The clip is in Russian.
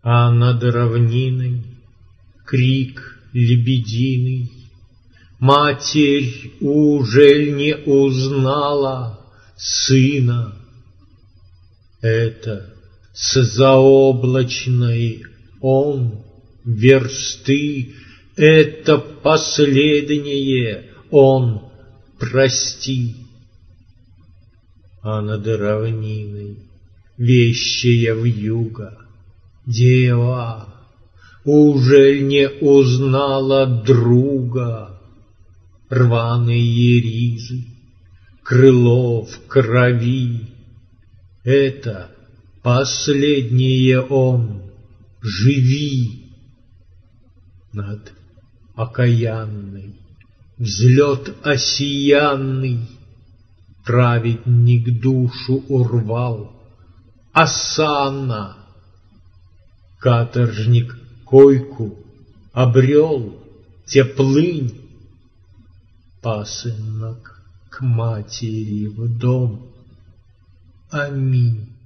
А над равниной крик лебединый. Матерь ужель не узнала сына? Это с заоблачной он версты, это последнее он прости. А над равниной вещая вьюга дева ужель не узнала друга? Рваные ризы, крыло в крови, это последнее он живи. Над окаянной взлет осиянный праведник душу урвал, осанна. Каторжник койку обрел, теплынь, пасынок к матери в дом. Аминь.